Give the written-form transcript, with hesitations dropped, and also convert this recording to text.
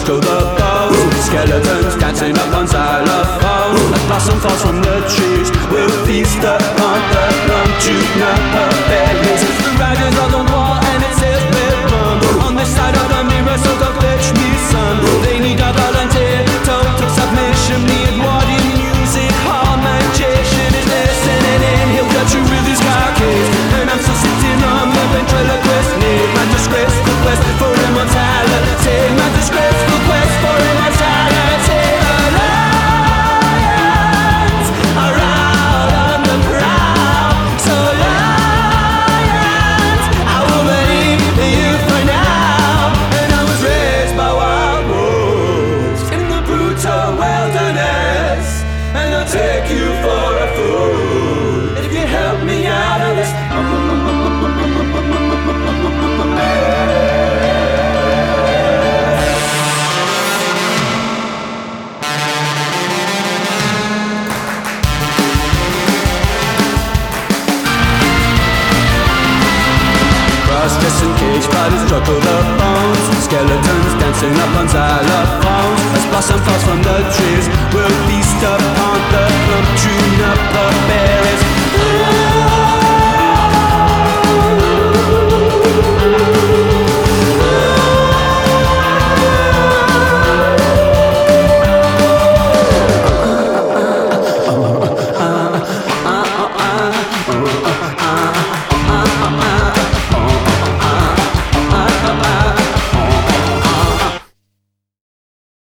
to the bone. Skeletons dancing up on xylophones. As blossom falls from the trees, we'll feast upon the longitudinal berries. The riders on the wall and it says red rum. On this side of the mirror, so go fetch me some. They need a volunteer, total submission. Me and what in music hall magician is listening in. He'll cut you with his carcase, and I'm still sitting on the ventriloquist. Need my disgraceful quest for immortality. My disgraceful quest for immortality. Lions are out on the prowl. So lions, I will believe you for now. And I was raised by wild wolves in the brutal wilderness, and I'll take you for a fool if you help me out of this. Cross-dressing cage bodies juggle the bones. Skeletons dancing up on xylophones. As blossom falls from the trees, we'll feast up